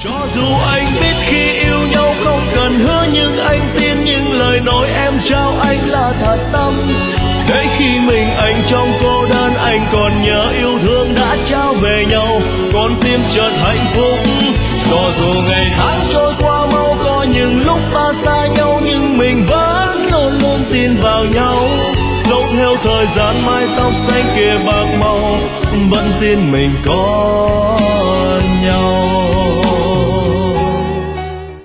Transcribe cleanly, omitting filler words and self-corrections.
Cho dù anh biết khi yêu nhau không cần hứa, nhưng anh tin những lời nói em trao anh là thật tâm. Để khi mình anh trong cô đơn, anh còn nhớ yêu thương đã trao về nhau, con tim chợt hạnh phúc. Cho dù ngày tháng trôi qua mau, có những lúc ta xa nhau, nhưng mình vẫn luôn luôn tin vào nhau. Dẫu theo thời gian mái tóc xanh kia bạc màu, vẫn tin mình có nhau.